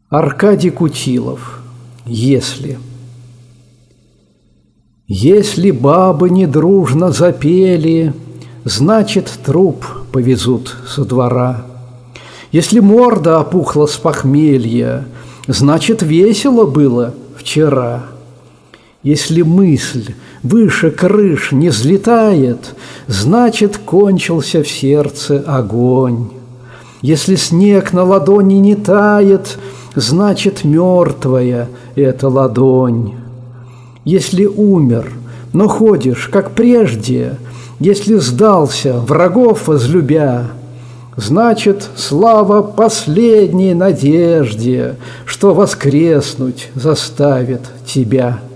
Аркадий Кутилов. Если бабы недружно запели, значит, труп повезут со двора. Если морда опухла с похмелья, значит, весело было вчера. Если мысль выше крыш не взлетает, значит, кончился в сердце огонь. Если снег на ладони не тает, значит, мертвая эта ладонь. Если умер, но ходишь, как прежде, если сдался, врагов возлюбя, значит, слава последней надежде, что воскреснуть заставит тебя.